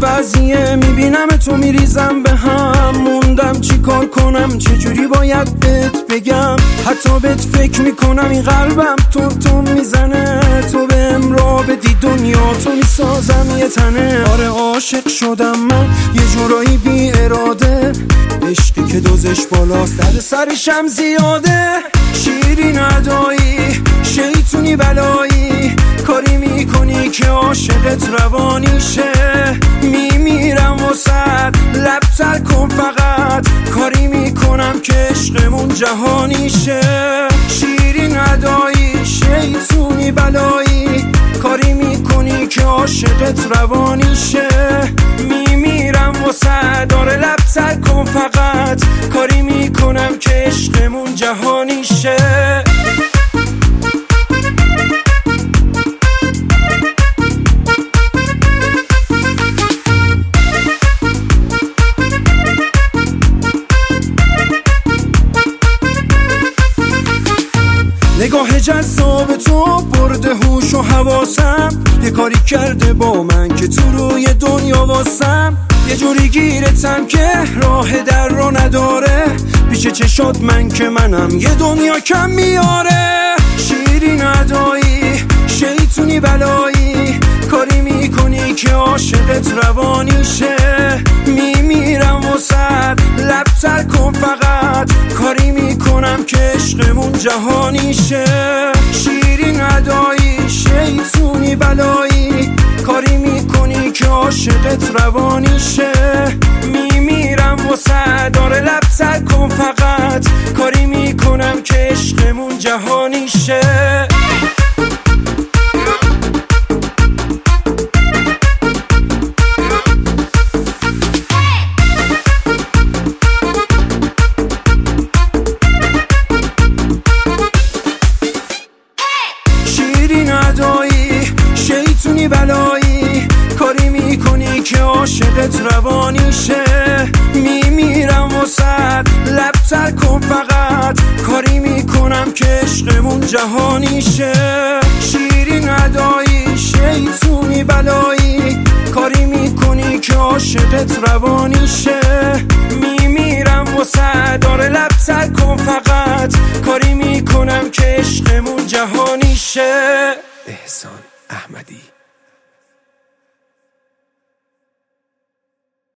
بعضیه میبینم تو میریزم به هم، موندم چی کار کنم، چجوری باید بهت بگم. حتی بهت فکر میکنم این قلبم تون میزنه، تو بهم راه بدی دنیا تو میسازم یه تنه. آره عاشق شدم من یه جورایی بی اراده، عشقی که دوزش بالاست در سرشم زیاده. شیرین ادایی شیطونی بلایی، کاری میکنی که عاشقت روانی شه. میمیرم واسد لب تر کن فقط، کاری میکنم که عشقمون جهانی شه. شیرین ادایی شیطونی بلایی، کاری میکنی که عاشقت روانی شه. میمیرم واسد داره لب تر کن فقط، کاری میکنم که عشقمون جهانی شه. نگاه جذاب تو برده هوش و حواسم، یه کاری کرده با من که تو روی دنیا واسم. یه جوری گیرتم که راه در رو نداره، پیش چشات من که منم یه دنیا کم میاره. شیرین ادایی شیطونی بلایی، کاری میکنی که عاشقت روانی شه. میمیرم واسد لب تر کن فقط، کاری میکنم که عشقمون جهانی شه. شیرین ادایی شیطونی بلایی، کاری میکنی که عاشقت روانی شه. میمیرم واسد داره لب تر کن فقط، کاری میکنم که عشقمون جهانی شه. شیطونی بلایی، کاری میکنی که عاشقت روانی شه. میمیرم واسد لب تر کن فقط، کاری میکنم که عشقمون جهانی شه. شیرین ادایی شیطونی بلایی، کاری میکنی که عاشقت روانی شه. میمیرم واسد داره لب تر کن فقط، کاری میکنم که عشقمون جهانی شه. احسان احمدی.